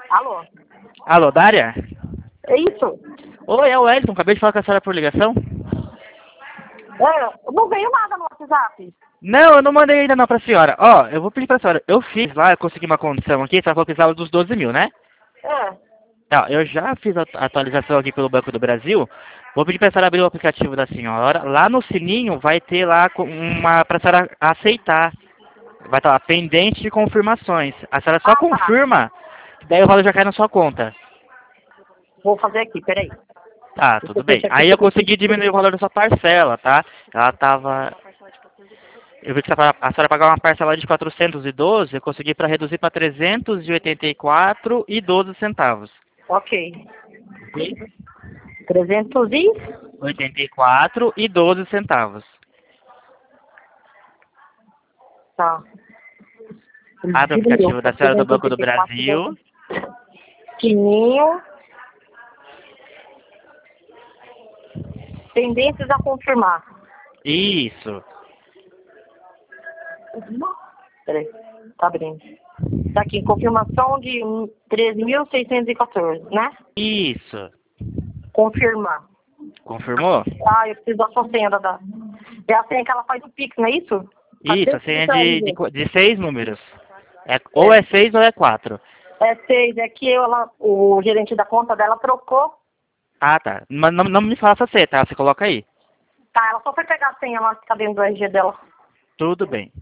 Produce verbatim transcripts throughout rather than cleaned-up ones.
Alô? Alô, Dária? É isso? Oi, é o Wellington. Acabei de falar com a senhora por ligação. É, não veio nada no WhatsApp. Não, eu não mandei ainda não pra senhora. Ó, eu vou pedir pra senhora. Eu fiz lá, eu consegui uma condição aqui, só que eu precisava dos doze mil, né? É. Ó, eu já fiz a atualização aqui pelo Banco do Brasil. Vou pedir pra senhora abrir o aplicativo da senhora. Lá no sininho vai ter lá co- uma pra senhora aceitar. Vai estar lá, pendente de confirmações. A senhora só Ah, tá. confirma, daí o valor já cai na sua conta. Vou fazer aqui, peraí. Tá, Deixa tudo eu ver bem. se aqui Aí eu tudo aqui. consegui diminuir o valor da sua parcela, tá? Ela tava. Eu vi que a senhora pagava uma parcela de quatrocentos e doze, eu consegui para reduzir para trezentos e oitenta e quatro e doze centavos. Ok. Ok? trezentos e... oitenta e quatro e doze centavos. Tá. Abre o Diminuiu aplicativo para da senhora do trezentos e Banco do oitenta e quatro. Brasil. Quininho. Tendências a confirmar. Isso. Peraí. Tá abrindo. Tá aqui, confirmação de treze mil seiscentos e quatorze, né? Isso. Confirmar. Confirmou? Ah, eu preciso da sua senha, da... É a senha que ela faz o Pix, não é isso? Isso, a Cadê senha isso de, de, aí? qu- de seis números. É, ou é seis ou é quatro. É seis, é que ela, o gerente da conta dela trocou. Ah, tá. Mas não, não me faça ser, tá? Você coloca aí. Tá, ela só foi pegar a senha lá que tá dentro do R G dela. Tudo bem.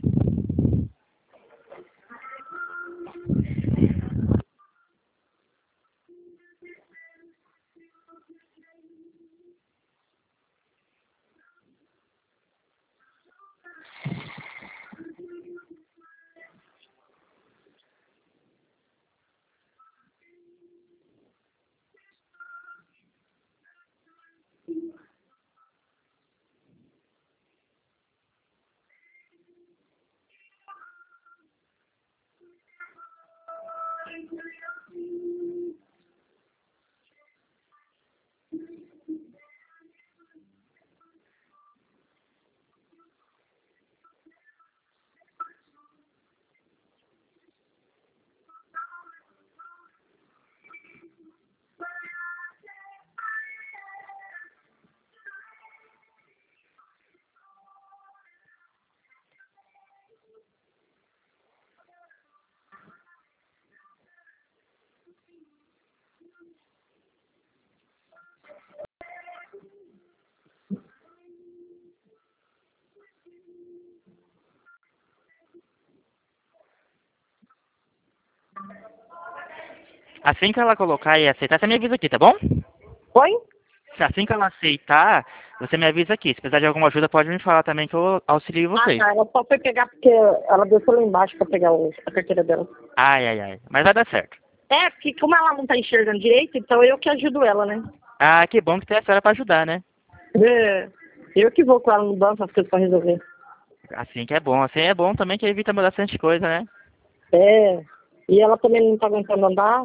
Assim que ela colocar e aceitar, você me avisa aqui, tá bom? Foi? Se assim que ela aceitar, você me avisa aqui. Se precisar de alguma ajuda, pode me falar também que eu auxilio Ah, vocês. tá. Ela só foi pegar porque ela desceu lá embaixo pra pegar o, a carteira dela. Ai, ai, ai. Mas vai dar certo. É, porque como ela não tá enxergando direito, então eu que ajudo ela, né? Ah, que bom que tem a senhora pra ajudar, né? É, eu que vou com ela no banco, as coisas pra resolver. Assim que é bom. Assim é bom também que evita bastante coisa, né? É, e ela também não tá aguentando andar.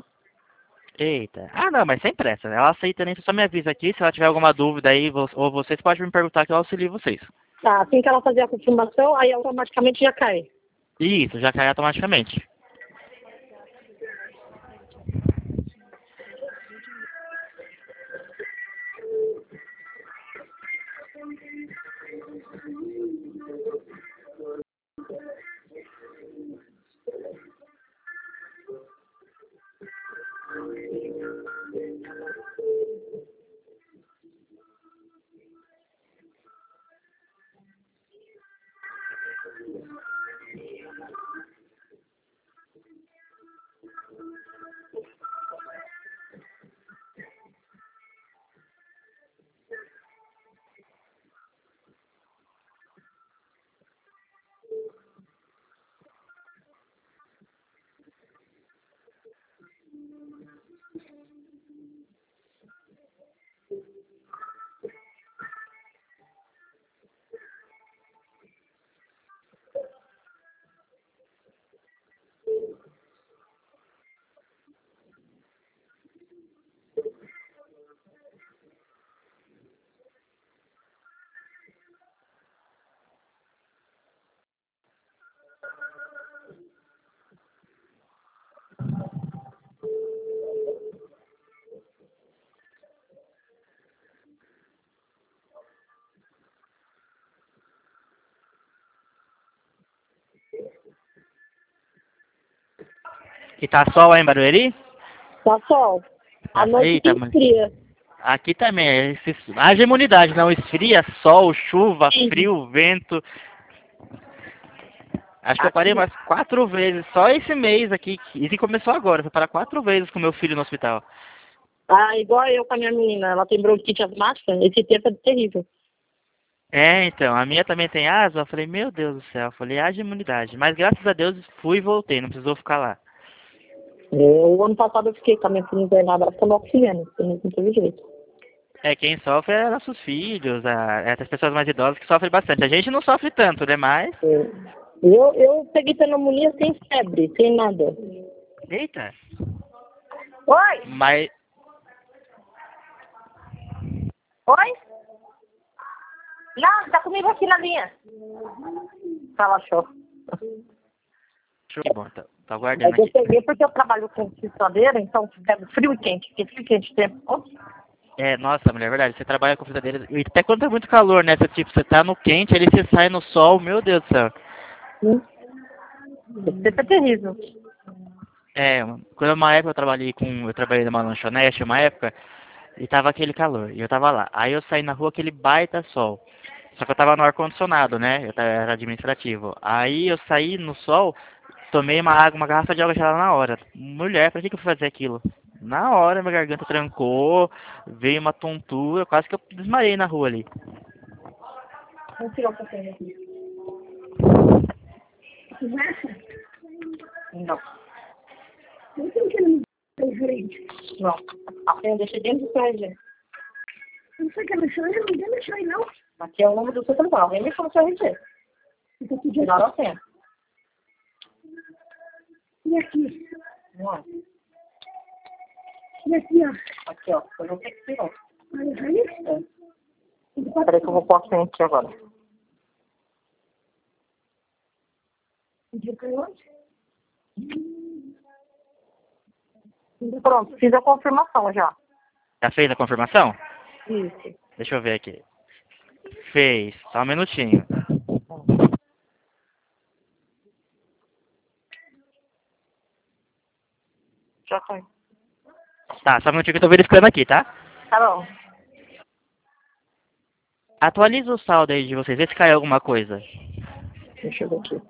Eita. Ah, não, mas sem pressa. Ela aceita nem, você só me avisa aqui. Se ela tiver alguma dúvida aí, vo- ou vocês podem me perguntar que eu auxilio vocês. Tá, assim que ela fazer a confirmação, aí automaticamente já cai. Isso, já cai automaticamente. E tá sol aí em Barueri? Tá sol. A noite Eita, mano. esfria. Aqui também, esse, haja imunidade, não esfria, sol, chuva, Sim. frio, vento. Acho que eu Aqui- parei umas quatro vezes, só esse mês aqui, e que começou agora, eu fui parar quatro vezes com meu filho no hospital. Ah, igual eu com a minha menina, ela tem bronquite asmática, esse tempo é terrível. É, então, a minha também tem asma, eu falei, meu Deus do céu, eu falei, haja imunidade. Mas graças a Deus fui e voltei, não precisou ficar lá. Eu, o ano passado eu fiquei com a minha filha internada, ela ficou no oxigênio, porque não teve jeito. É, quem sofre é nossos filhos, a, é as pessoas mais idosas que sofrem bastante. A gente não sofre tanto, né, mas... Eu, eu peguei pneumonia sem febre, sem nada. Eita, Oi? mas... Oi? Não, tá comigo aqui na linha. Fala, show. Que bom, tá, tá guardando Mas eu aqui. peguei porque eu trabalho com frigideira, então pego frio e quente, porque frio e quente tempo. É, nossa, mulher, é verdade, você trabalha com fritadeira, e até quando tá muito calor, né, você, tipo, você tá no quente, ali você sai no sol, meu Deus do céu. Hum. Esse tempo é terrível. É, quando uma época eu trabalhei com, eu trabalhei numa lanchonete, uma época, e tava aquele calor, e eu tava lá. Aí eu saí na rua, aquele baita sol. Só que eu tava no ar-condicionado, né, eu tava, era administrativo. Aí eu saí no sol, tomei uma água, uma garrafa de água gelada na hora. Mulher, pra que que eu fui fazer aquilo? Na hora, minha garganta trancou, veio uma tontura, quase que eu desmaiei na rua ali. Vamos tirar um pouquinho aqui. Não. Não tem que não tem gerente. Não. Assim eu deixei dentro do seu regente. Não sei que é mexer, não tem mexer aí, não. Aqui é o nome do seu telefone. Alguém mexeu no seu regente. Fica aqui de hora ao tempo. E aqui? Não. E aqui, ó? Aqui, ó. Eu vou ter que tirar. Olha aí. É. Peraí que eu vou pôr a senha aqui agora. Pronto, fiz a confirmação já. Já fez a confirmação? Isso. Deixa eu ver aqui. Fez. Só um minutinho. Já foi. Tá, só um minutinho que eu tô verificando aqui, tá? Tá bom. Atualiza o saldo aí de vocês, vê se caiu alguma coisa. Deixa eu ver aqui.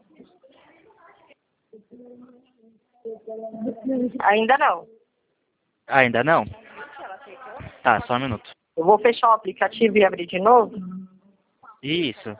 Ainda não. Ainda não? Tá, só um minuto. Eu vou fechar o aplicativo e abrir de novo. Isso.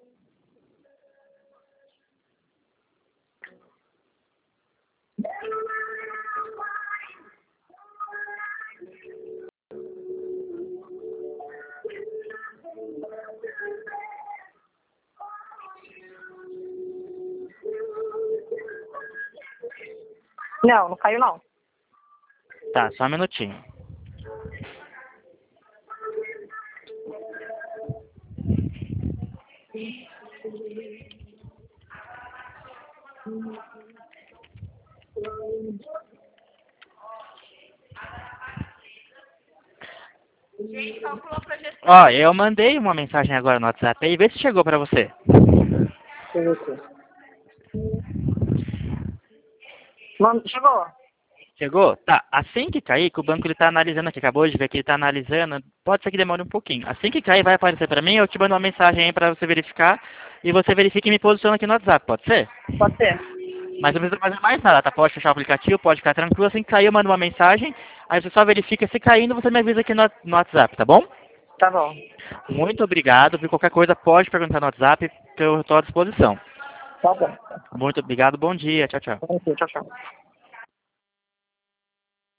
Não, não caiu não. Tá, só um minutinho. Ó, eu mandei uma mensagem agora no WhatsApp aí, vê se chegou pra você. Deixa eu ver aqui. Mano, chegou. Chegou? Tá, assim que cair, que o banco ele tá analisando aqui, acabou de ver que ele tá analisando, pode ser que demore um pouquinho. Assim que cair, vai aparecer pra mim, eu te mando uma mensagem aí pra você verificar, e você verifica e me posiciona aqui no WhatsApp, pode ser? Pode ser. Mas não precisa fazer mais nada, tá? Pode fechar o aplicativo, pode ficar tranquilo, assim que cair eu mando uma mensagem, aí você só verifica, se caindo você me avisa aqui no, no WhatsApp, tá bom? Tá bom. Muito obrigado, viu? Qualquer coisa pode perguntar no WhatsApp, que eu estou à disposição. Tá bom. Muito obrigado, bom dia, tchau, tchau. Tchau, tchau.